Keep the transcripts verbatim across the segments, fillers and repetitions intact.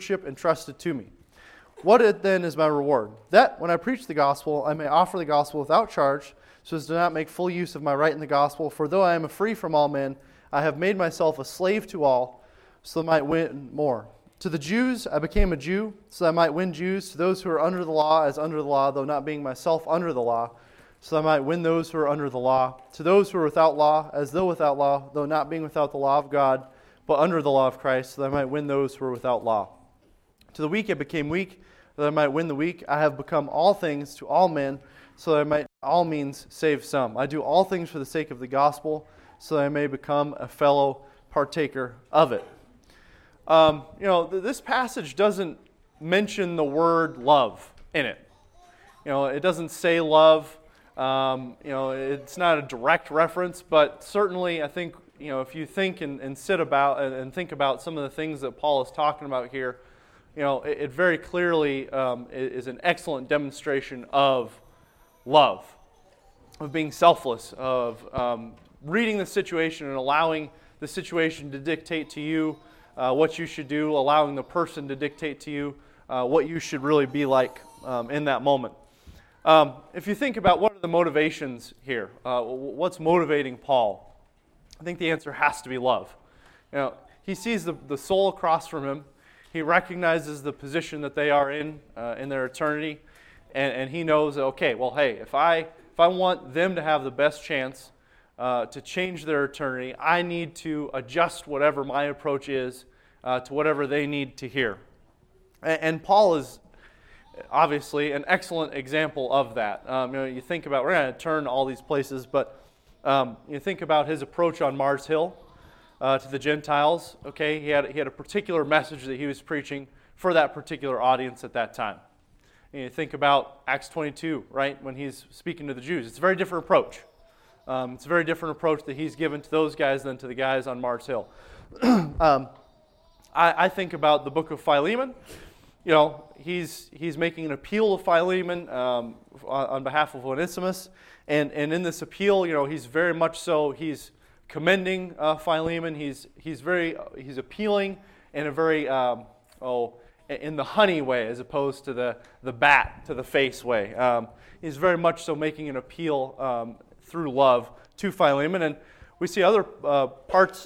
stewardship entrusted to me. What it then is my reward? That when I preach the gospel, I may offer the gospel without charge, so as to not make full use of my right in the gospel. For though I am free from all men, I have made myself a slave to all, so that I might win more. To the Jews I became a Jew, so that I might win Jews. To those who are under the law, as under the law, though not being myself under the law, so that I might win those who are under the law. To those who are without law, as though without law, though not being without the law of God, but under the law of Christ, so that I might win those who are without law. To the weak I became weak, that I might win the weak. I have become all things to all men, so that I might by all means save some. I do all things for the sake of the gospel, so that I may become a fellow partaker of it. Um, you know, th- this passage doesn't mention the word love in it. You know, it doesn't say love. Um, you know, it's not a direct reference, but certainly I think, you know, if you think and, and sit about and, and think about some of the things that Paul is talking about here, you know, it, it very clearly um, is an excellent demonstration of love, of being selfless, of um, reading the situation and allowing the situation to dictate to you uh, what you should do, allowing the person to dictate to you uh, what you should really be like um, in that moment. Um, if you think about what are the motivations here, uh, what's motivating Paul? I think the answer has to be love. You know, he sees the, the soul across from him. He recognizes the position that they are in uh, in their eternity, and, and he knows, okay, well, hey, if I if I want them to have the best chance uh, to change their eternity, I need to adjust whatever my approach is uh, to whatever they need to hear. And, and Paul is obviously an excellent example of that. Um, you know, you think about, we're going to turn all these places, but um, you think about his approach on Mars Hill uh, to the Gentiles. Okay, he had he had a particular message that he was preaching for that particular audience at that time. And you think about Acts twenty-two, right, when he's speaking to the Jews. It's a very different approach. Um, it's a very different approach that he's given to those guys than to the guys on Mars Hill. um, I, I think about the book of Philemon. You know, he's he's making an appeal to Philemon um, on, on behalf of Onesimus, and and in this appeal, you know, he's very much so he's commending uh, Philemon. He's he's very he's appealing in a very um, oh in the honey way as opposed to the the bat to the face way. Um, he's very much so making an appeal um, through love to Philemon, and we see other uh, parts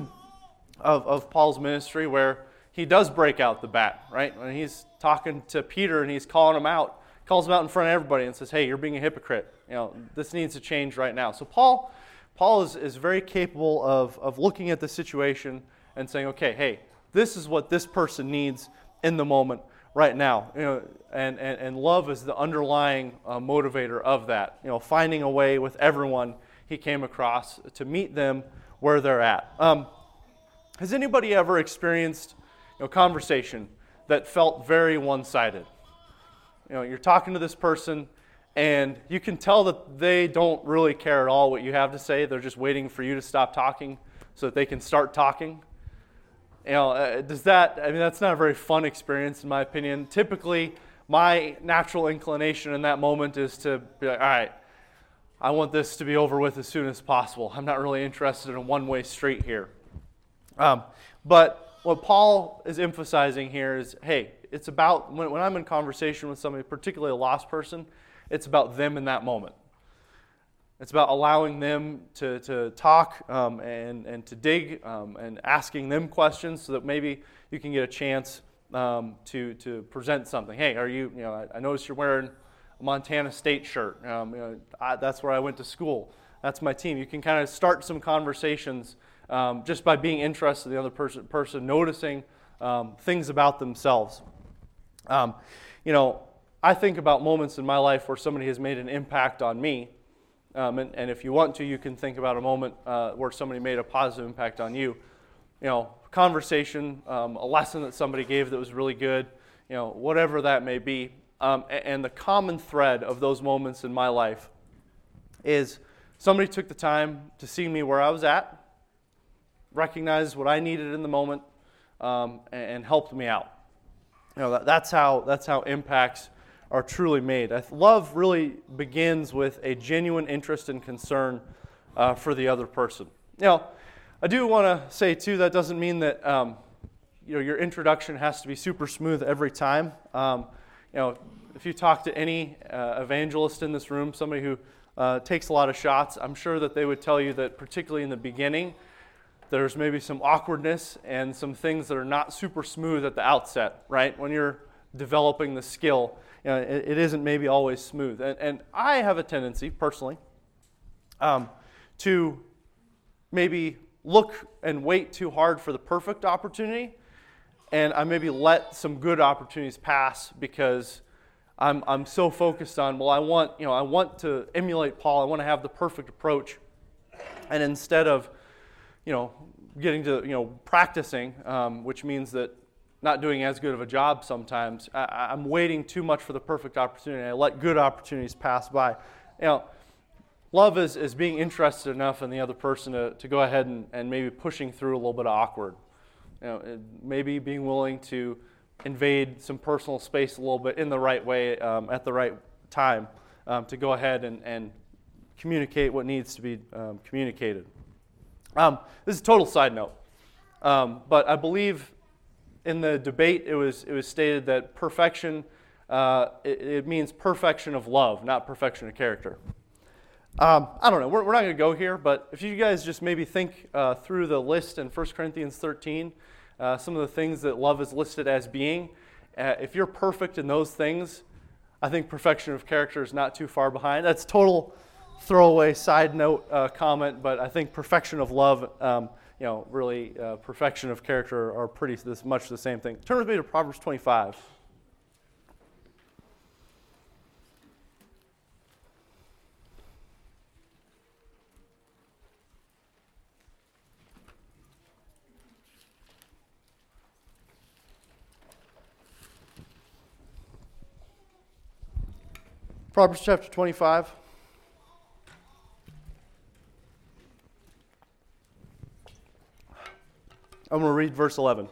of of Paul's ministry where he does break out the bat, right? When he's talking to Peter and he's calling him out, calls him out in front of everybody and says, hey, you're being a hypocrite. You know, this needs to change right now. So Paul Paul is, is very capable of, of looking at the situation and saying, okay, hey, this is what this person needs in the moment right now. You know, and, and, and love is the underlying uh, motivator of that. You know, finding a way with everyone he came across to meet them where they're at. Um, has anybody ever experienced You know, conversation that felt very one-sided? You know, you're talking to this person, and you can tell that they don't really care at all what you have to say. They're just waiting for you to stop talking so that they can start talking. You know, uh, does that? I mean, that's not a very fun experience, in my opinion. Typically, my natural inclination in that moment is to be like, all right, I want this to be over with as soon as possible. I'm not really interested in a one-way street here. Um, but what Paul is emphasizing here is, hey, it's about, when, when I'm in conversation with somebody, particularly a lost person, it's about them in that moment. It's about allowing them to, to talk um, and, and to dig um, and asking them questions so that maybe you can get a chance um, to, to present something. Hey, are you, you know, I, I noticed you're wearing a Montana State shirt. Um, you know, I, that's where I went to school. That's my team. You can kind of start some conversations Um, just by being interested in the other person, person noticing um, things about themselves. Um, you know, I think about moments in my life where somebody has made an impact on me, um, and, and if you want to, you can think about a moment uh, where somebody made a positive impact on you. You know, conversation, um, a lesson that somebody gave that was really good, you know, whatever that may be. Um, and, and the common thread of those moments in my life is somebody took the time to see me where I was at, recognized what I needed in the moment, um, and, and helped me out. You know, that, that's how that's how impacts are truly made. I, love really begins with a genuine interest and concern uh, for the other person. You know, I do want to say too that doesn't mean that um, you know, your introduction has to be super smooth every time. Um, you know, if you talk to any uh, evangelist in this room, somebody who uh, takes a lot of shots, I'm sure that they would tell you that particularly in the beginning, there's maybe some awkwardness and some things that are not super smooth at the outset, right? When you're developing the skill, you know, it, it isn't maybe always smooth. And, and I have a tendency, personally, um, to maybe look and wait too hard for the perfect opportunity, and I maybe let some good opportunities pass because I'm I'm so focused on, well, I want, you know, I want to emulate Paul, I want to have the perfect approach, and instead of, you know, getting to, you know, practicing, um, which means that not doing as good of a job sometimes, I, I'm waiting too much for the perfect opportunity. I let good opportunities pass by. You know, love is, is being interested enough in the other person to, to go ahead and, and maybe pushing through a little bit of awkward. You know, maybe being willing to invade some personal space a little bit in the right way, um, at the right time, um, to go ahead and, and communicate what needs to be um, communicated. Um, this is a total side note, um, but I believe in the debate it was it was stated that perfection, uh, it, it means perfection of love, not perfection of character. Um, I don't know, we're, we're not going to go here, but if you guys just maybe think uh, through the list in First Corinthians thirteen, uh, some of the things that love is listed as being, uh, if you're perfect in those things, I think perfection of character is not too far behind. That's total throwaway side note uh, comment, but I think perfection of love, um, you know, really uh, perfection of character are pretty this much the same thing. Turn with me to Proverbs twenty-five. Proverbs chapter twenty-five. I'm going to read verse eleven.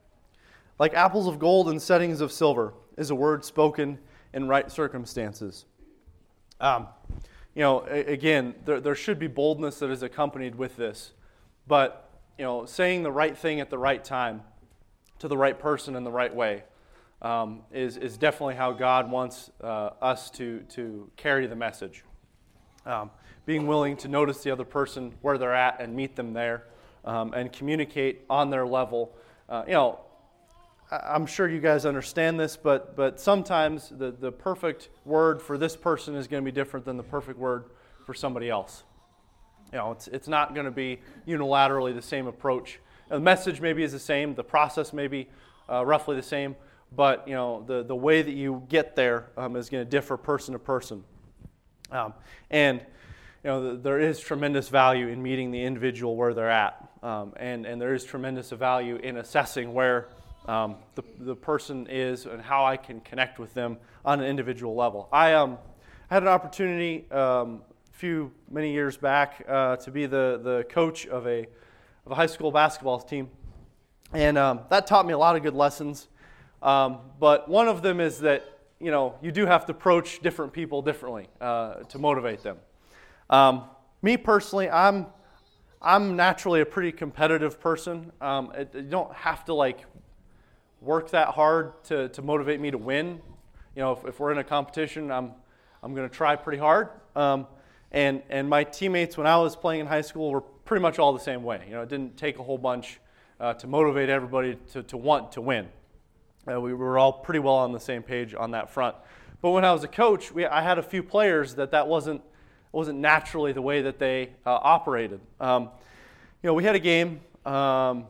Like apples of gold in settings of silver is a word spoken in right circumstances. Um, you know, a- again, there, there should be boldness that is accompanied with this. But, you know, saying the right thing at the right time to the right person in the right way um, is, is definitely how God wants uh, us to, to carry the message. Um, being willing to notice the other person where they're at and meet them there. Um, and communicate on their level. Uh, you know, I, I'm sure you guys understand this, but but sometimes the, the perfect word for this person is going to be different than the perfect word for somebody else. You know, it's it's not going to be unilaterally the same approach. The message maybe is the same, the process may be uh, roughly the same, but you know, the, the way that you get there um, is going to differ person to person. Um, and You know, there is tremendous value in meeting the individual where they're at, um, and, and there is tremendous value in assessing where um, the, the person is and how I can connect with them on an individual level. I um, had an opportunity um, a few, many years back uh, to be the, the coach of a, of a high school basketball team, and um, that taught me a lot of good lessons, um, but one of them is that, you know, you do have to approach different people differently uh, to motivate them. Um, me personally, I'm I'm naturally a pretty competitive person. Um, it, you don't have to like work that hard to, to motivate me to win. You know, if, if we're in a competition, I'm I'm going to try pretty hard. Um, and and my teammates when I was playing in high school were pretty much all the same way. You know, it didn't take a whole bunch uh, to motivate everybody to, to want to win. Uh, we were all pretty well on the same page on that front. But when I was a coach, we, I had a few players that that wasn't. wasn't naturally the way that they uh, operated. Um, you know, we had a game, um,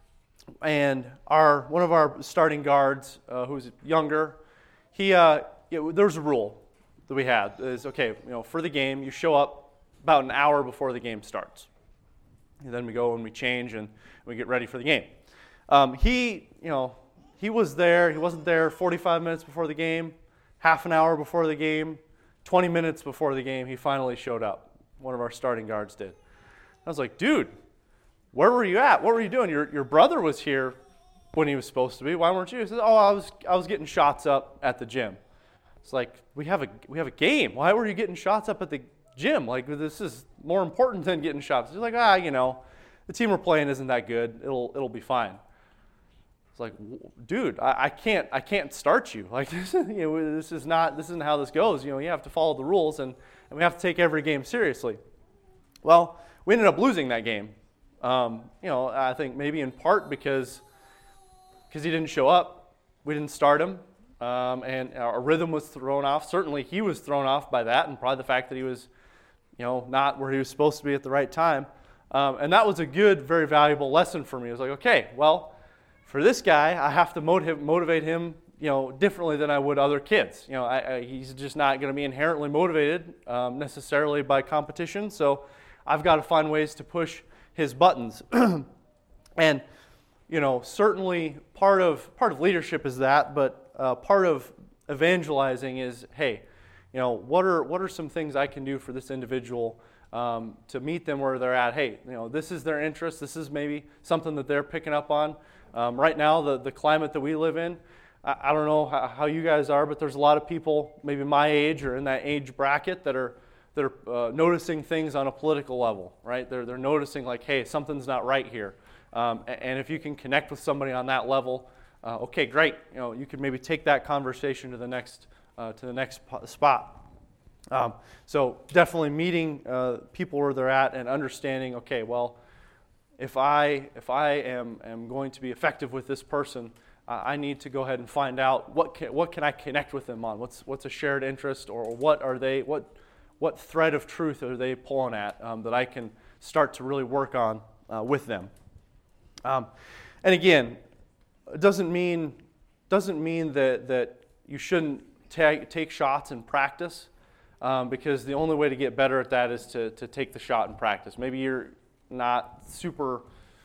and our one of our starting guards, uh, who's younger, he uh, you know, there's a rule that we had is okay. You know, for the game, you show up about an hour before the game starts. And then we go and we change and we get ready for the game. Um, he, you know, he was there. He wasn't there forty-five minutes before the game, half an hour before the game. twenty minutes before the game, he finally showed up. One of our starting guards did. I was like, dude, where were you at? What were you doing? Your your brother was here when he was supposed to be. Why weren't you? He said, oh, I was I was getting shots up at the gym. It's like, we have a we have a game. Why were you getting shots up at the gym? Like, this is more important than getting shots. He's like, ah, you know, the team we're playing isn't that good. It'll it'll be fine. It's like, dude, I, I can't, I can't start you. Like, this, is, you know, this is not, this isn't how this goes. You know, you have to follow the rules, and, and we have to take every game seriously. Well, we ended up losing that game. Um, you know, I think maybe in part because because he didn't show up. We didn't start him, um, and our rhythm was thrown off. Certainly, he was thrown off by that, and probably the fact that he was, you know, not where he was supposed to be at the right time. Um, and that was a good, very valuable lesson for me. It was like, okay, well, for this guy, I have to motiv- motivate him, you know, differently than I would other kids. You know, I, I, he's just not going to be inherently motivated um, necessarily by competition. So I've got to find ways to push his buttons. And, you know, certainly part of part of leadership is that, but uh, part of evangelizing is, hey, you know, what are what are some things I can do for this individual um, to meet them where they're at? Hey, you know, this is their interest. This is maybe something that they're picking up on. Um, right now, the, the climate that we live in, I, I don't know how, how you guys are, but there's a lot of people maybe my age or in that age bracket that are that are uh, noticing things on a political level, right? They're they're noticing like, hey, something's not right here. Um, and, and if you can connect with somebody on that level, uh, okay, great. You know, you can maybe take that conversation to the next uh, to the next spot. Um, so definitely meeting uh, people where they're at and understanding, okay, well, if I if I am am going to be effective with this person, uh, I need to go ahead and find out what can, what can I connect with them on? What's what's a shared interest, or what are they what what thread of truth are they pulling at um, that I can start to really work on uh, with them? Um, and again, it doesn't mean doesn't mean that that you shouldn't ta- take shots in practice, um, because the only way to get better at that is to to take the shot in practice. Maybe you're not super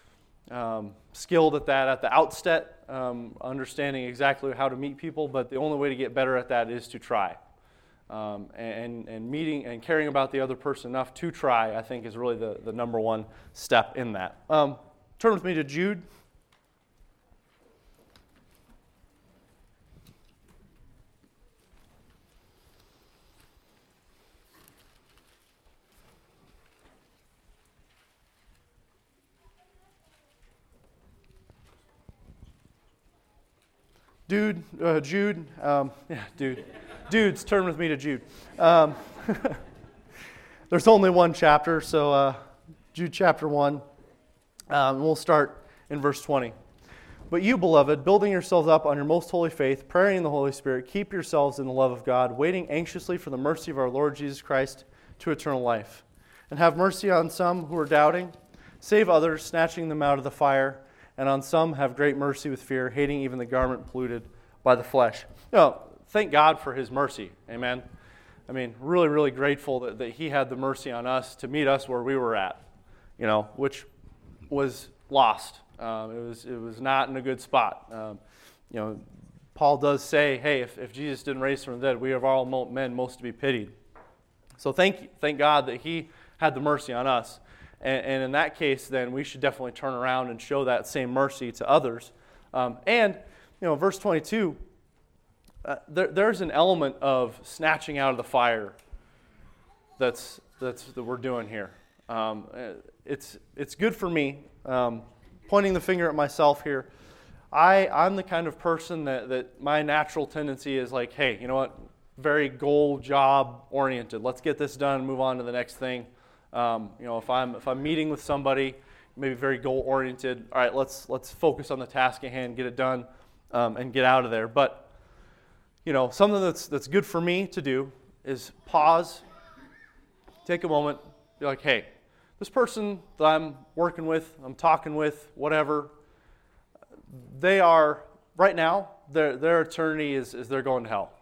um, skilled at that at the outset, um, understanding exactly how to meet people, but the only way to get better at that is to try. Um, and, and meeting and caring about the other person enough to try, I think, is really the, the number one step in that. Um, turn with me to Jude. Dude, uh, Jude, um, yeah, dude. Dudes, turn with me to Jude. Um, there's only one chapter, so uh, Jude chapter one. Um, we'll start in verse twenty. But you, beloved, building yourselves up on your most holy faith, praying in the Holy Spirit, keep yourselves in the love of God, waiting anxiously for the mercy of our Lord Jesus Christ to eternal life. And have mercy on some who are doubting, save others, snatching them out of the fire, and on some have great mercy with fear, hating even the garment polluted by the flesh. You know, thank God for His mercy. Amen. I mean, really, really grateful that, that He had the mercy on us to meet us where we were at, you know, which was lost. Um, it was it was not in a good spot. Um, you know, Paul does say, hey, if, if Jesus didn't raise from the dead, we are all men most to be pitied. So thank thank God that He had the mercy on us. And, and in that case, then we should definitely turn around and show that same mercy to others. Um, and, you know, verse twenty-two, uh, there, there's an element of snatching out of the fire that's that's that we're doing here. Um, it's it's good for me. Um, pointing the finger at myself here, I I'm the kind of person that that my natural tendency is like, hey, you know what? Very goal job oriented. Let's get this done and move on to the next thing. Um, you know, if I'm if I'm meeting with somebody, maybe very goal oriented. All right, let's let's focus on the task at hand, get it done, um, and get out of there. But you know, something that's that's good for me to do is pause, take a moment, be like, hey, this person that I'm working with, I'm talking with, whatever, they are right now. Their their eternity is is they're going to hell,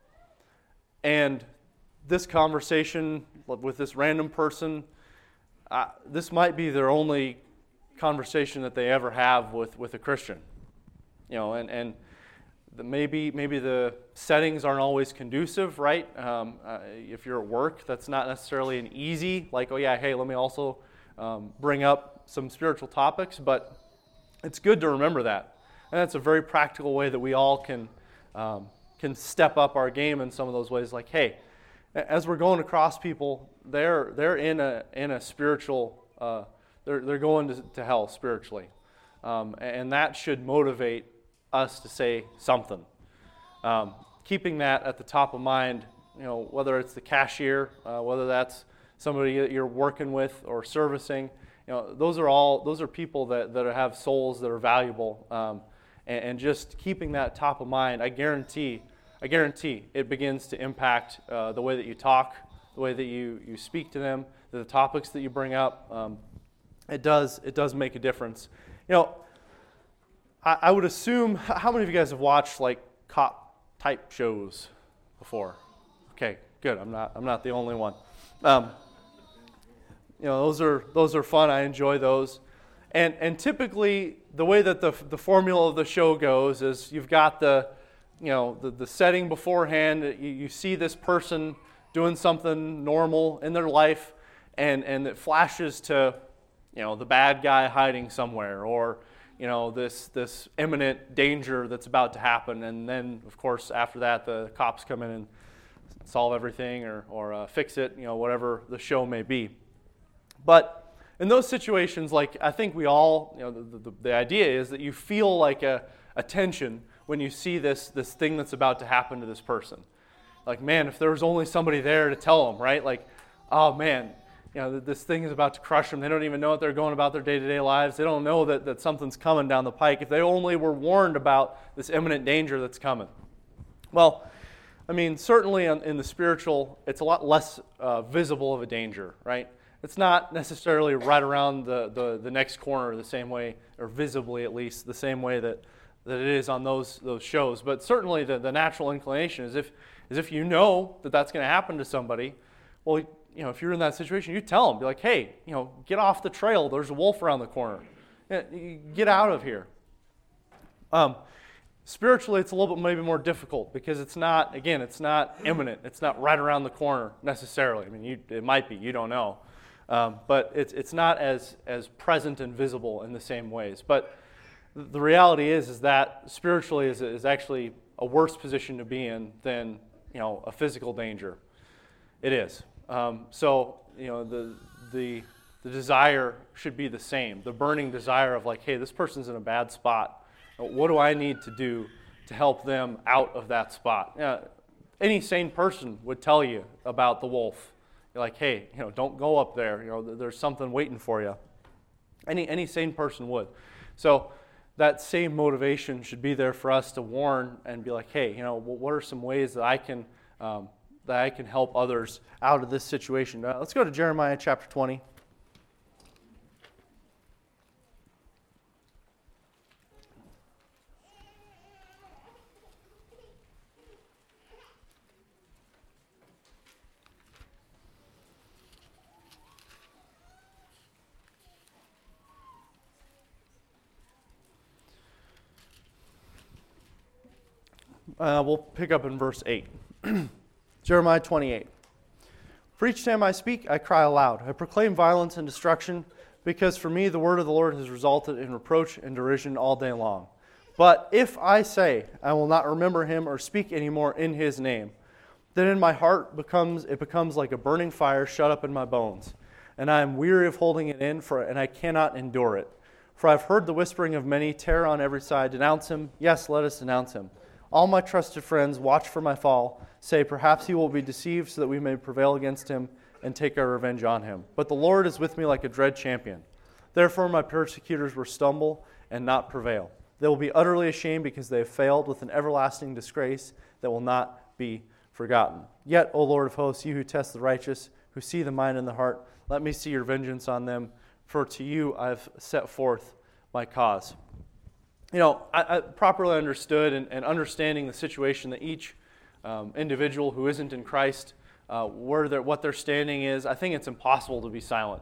and this conversation with this random person, uh, this might be their only conversation that they ever have with, with a Christian. You know, and, and the, maybe maybe the settings aren't always conducive, right? Um, uh, if you're at work, that's not necessarily an easy, like, oh yeah, hey, let me also um, bring up some spiritual topics, but it's good to remember that. And that's a very practical way that we all can um, can step up our game in some of those ways, like, hey, as we're going across people, they're they're in a in a spiritual uh, they're they're going to, to hell spiritually, um, and that should motivate us to say something. Um, keeping that at the top of mind, you know, whether it's the cashier, uh, whether that's somebody that you're working with or servicing, you know, those are all those are people that, that have souls that are valuable, um, and, and just keeping that top of mind, I guarantee, I guarantee it begins to impact uh, the way that you talk, the way that you, you speak to them, the topics that you bring up. Um, it does it does make a difference. You know, I, I would assume, how many of you guys have watched like cop type shows before? Okay, good. I'm not I'm not the only one. Um, you know, those are those are fun. I enjoy those. And and typically the way that the the formula of the show goes is you've got the you know the, the setting beforehand. You, you see this person doing something normal in their life, and and it flashes to you know the bad guy hiding somewhere, or you know this this imminent danger that's about to happen. And then of course after that the cops come in and solve everything or or uh, fix it, you know whatever the show may be. But in those situations, like I think we all, you know, the, the, the idea is that you feel like a, a tension when you see this this thing that's about to happen to this person. Like, man, if there was only somebody there to tell them, right? Like, oh man, you know, this thing is about to crush them. They don't even know what they're going about their day-to-day lives. They don't know that, that something's coming down the pike. If they only were warned about this imminent danger that's coming. Well, I mean, certainly in the spiritual, it's a lot less uh, visible of a danger, right? It's not necessarily right around the, the, the next corner the same way, or visibly at least, the same way that, that it is on those those shows. But certainly the, the natural inclination is if is if you know that that's going to happen to somebody, well, you know, if you're in that situation, you tell them, be like, hey, you know, get off the trail. There's a wolf around the corner. Get out of here. Um, spiritually, it's a little bit maybe more difficult because it's not, again, it's not imminent. It's not right around the corner necessarily. I mean, you, it might be. You don't know. Um, but it's it's not as as present and visible in the same ways. But the reality is is that spiritually is is actually a worse position to be in than you know a physical danger. It is. Um, so you know the the the desire should be the same. The burning desire of like, hey, this person's in a bad spot. What do I need to do to help them out of that spot? You know, any sane person would tell you about the wolf. You're like, hey, you know, don't go up there. You know, there's something waiting for you. Any any sane person would. So that same motivation should be there for us to warn and be like, hey, you know, what are some ways that I can um, that I can help others out of this situation? Uh, let's go to Jeremiah chapter twenty. Uh, we'll pick up in verse eight. Jeremiah twenty-eight. For each time I speak, I cry aloud. I proclaim violence and destruction, because for me the word of the Lord has resulted in reproach and derision all day long. But if I say, I will not remember him or speak anymore in his name, then in my heart becomes it becomes like a burning fire shut up in my bones, and I am weary of holding it in, for and I cannot endure it. For I have heard the whispering of many, terror on every side. Denounce him. Yes, let us denounce him. All my trusted friends watch for my fall, say, perhaps he will be deceived so that we may prevail against him and take our revenge on him. But the Lord is with me like a dread champion. Therefore my persecutors will stumble and not prevail. They will be utterly ashamed because they have failed with an everlasting disgrace that will not be forgotten. Yet, O Lord of hosts, you who test the righteous, who see the mind and the heart, let me see your vengeance on them, for to you I have set forth my cause. You know, I, I properly understood and, and understanding the situation that each um, individual who isn't in Christ, uh, where they're, what their standing is, I think it's impossible to be silent.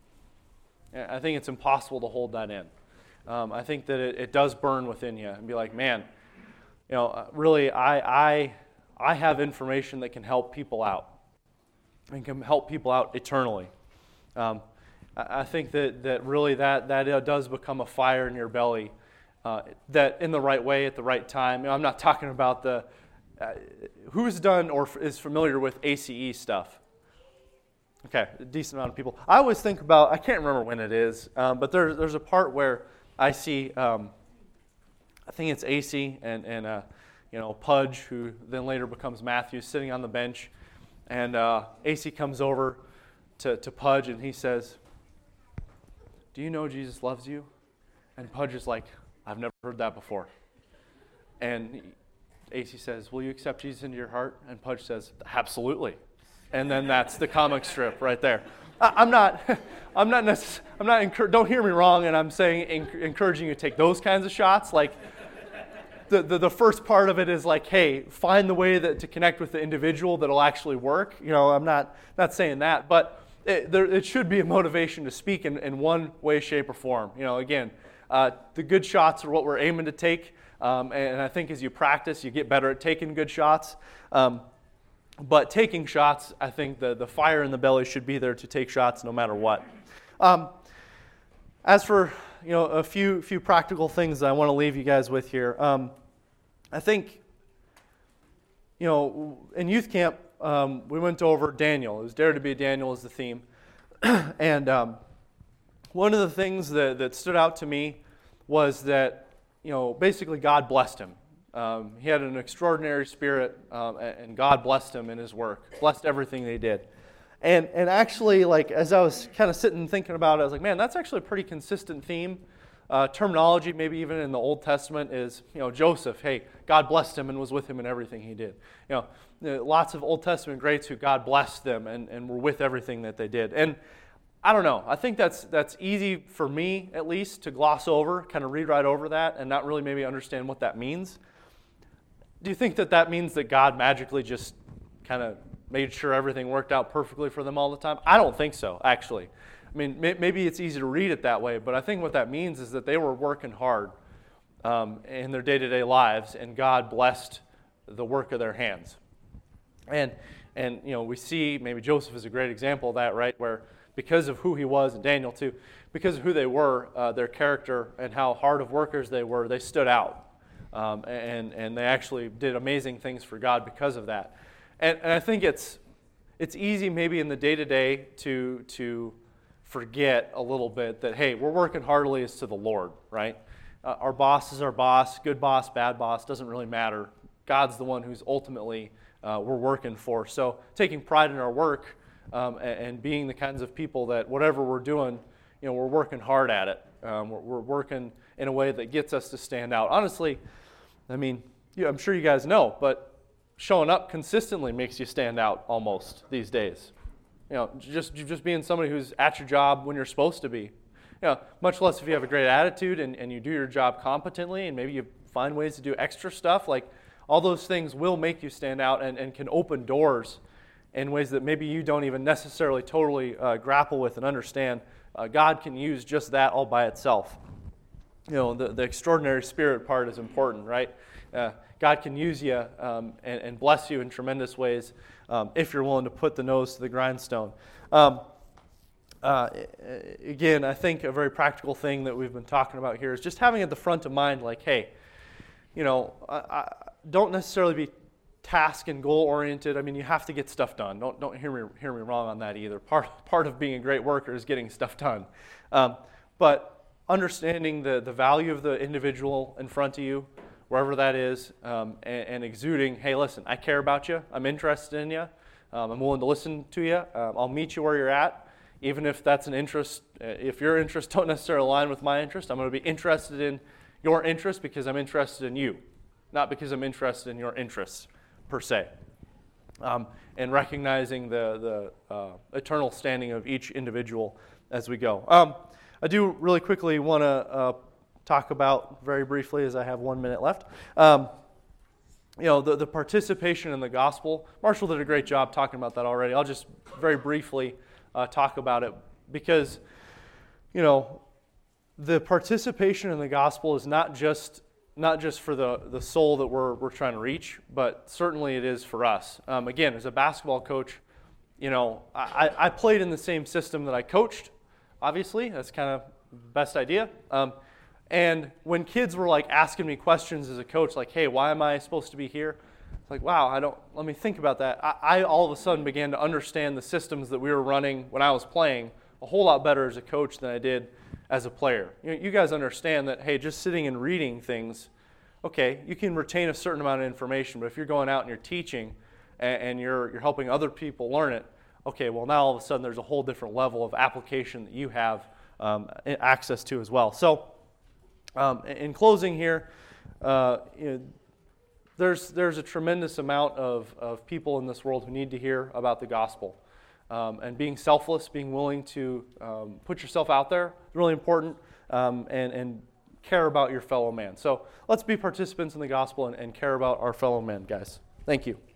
I think it's impossible to hold that in. Um, I think that it, it does burn within you and be like, man, you know, really, I, I, I have information that can help people out and can help people out eternally. Um, I, I think that, that really that, that does become a fire in your belly. Uh, that in the right way at the right time. You know, I'm not talking about the uh, who's done or f- is familiar with A C E stuff. Okay, a decent amount of people. I always think about, I can't remember when it is, um, but there's there's a part where I see um, I think it's A C and, and uh, you know, Pudge, who then later becomes Matthew, sitting on the bench. And uh, A C comes over to, to Pudge and he says, "Do you know Jesus loves you?" And Pudge is like, "I've never heard that before." And A C says, "Will you accept Jesus into your heart?" And Pudge says, "Absolutely." And then that's the comic strip right there. I, I'm not, I'm not necess- I'm not, encur- don't hear me wrong, and I'm saying enc- encouraging you to take those kinds of shots. Like, the, the, the first part of it is like, hey, find the way that to connect with the individual that'll actually work. You know, I'm not, not saying that, but it, there, it should be a motivation to speak in, in one way, shape, or form. You know, again, uh, the good shots are what we're aiming to take. Um, and I think as you practice, you get better at taking good shots. Um, but taking shots, I think the, the fire in the belly should be there to take shots no matter what. Um, as for you know a few few practical things that I want to leave you guys with here, um, I think you know in youth camp um, we went over Daniel. It was Dare to be Daniel as the theme, and um, one of the things that, that stood out to me was that. You know, basically God blessed him. Um, he had an extraordinary spirit, um, and God blessed him in his work, blessed everything they did. And and actually, like, as I was kind of sitting and thinking about it, I was like, man, that's actually a pretty consistent theme. Uh, terminology, maybe even in the Old Testament, is, you know, Joseph, hey, God blessed him and was with him in everything he did. You know, lots of Old Testament greats who God blessed them and, and were with everything that they did. And I don't know. I think that's that's easy for me, at least, to gloss over, kind of read right over that and not really maybe understand what that means. Do you think that that means that God magically just kind of made sure everything worked out perfectly for them all the time? I don't think so, actually. I mean, may, maybe it's easy to read it that way, but I think what that means is that they were working hard um, in their day-to-day lives, and God blessed the work of their hands. And, and you know, we see, maybe Joseph is a great example of that, right, where because of who he was, and Daniel too, because of who they were, uh, their character, and how hard of workers they were, they stood out. Um, and, and they actually did amazing things for God because of that. And, and I think it's it's easy maybe in the day-to-day to, to forget a little bit that, hey, we're working heartily as to the Lord, right? Uh, our boss is our boss, good boss, bad boss, doesn't really matter. God's the one who's ultimately uh, we're working for. So taking pride in our work, Um, and, and being the kinds of people that whatever we're doing, you know, we're working hard at it. Um, we're, we're working in a way that gets us to stand out. Honestly, I mean, yeah, I'm sure you guys know, but showing up consistently makes you stand out almost these days. You know, just just being somebody who's at your job when you're supposed to be. You know, much less if you have a great attitude and, and you do your job competently and maybe you find ways to do extra stuff. Like, all those things will make you stand out and, and can open doors in ways that maybe you don't even necessarily totally uh, grapple with and understand. Uh, God can use just that all by itself. You know, the, the extraordinary spirit part is important, right? Uh, God can use you um, and, and bless you in tremendous ways um, if you're willing to put the nose to the grindstone. Um, uh, again, I think a very practical thing that we've been talking about here is just having at the front of mind, like, hey, you know, I, I don't necessarily be task and goal oriented. I mean, you have to get stuff done. Don't don't hear me hear me wrong on that either. Part part of being a great worker is getting stuff done. Um, but understanding the the value of the individual in front of you, wherever that is, um, and, and exuding, hey, listen, I care about you. I'm interested in you. Um, I'm willing to listen to you. Um, I'll meet you where you're at, even if that's an interest. If your interests don't necessarily align with my interest, I'm going to be interested in your interest because I'm interested in you, not because I'm interested in your interests per se, um, and recognizing the, the uh, eternal standing of each individual as we go. Um, I do really quickly want to uh, talk about, very briefly as I have one minute left, um, you know, the, the participation in the gospel. Marshall did a great job talking about that already. I'll just very briefly uh, talk about it because, you know, the participation in the gospel is not just not just for the, the soul that we're we're trying to reach, but certainly it is for us. Um, again, as a basketball coach, you know, I, I played in the same system that I coached, obviously. That's kind of the best idea. Um, and when kids were like asking me questions as a coach, like, hey, why am I supposed to be here? It's like, wow, I don't, let me think about that. I, I all of a sudden began to understand the systems that we were running when I was playing a whole lot better as a coach than I did as a player. You know, you guys understand that, hey, just sitting and reading things okay, you can retain a certain amount of information, but if you're going out and you're teaching and, and you're, you're helping other people learn it, okay, well now all of a sudden there's a whole different level of application that you have um, access to as well. So um, in closing here, uh, you know, there's, there's a tremendous amount of, of people in this world who need to hear about the gospel. Um, and being selfless, being willing to um, put yourself out there is really important, um, and, and care about your fellow man. So let's be participants in the gospel and, and care about our fellow man, guys. Thank you.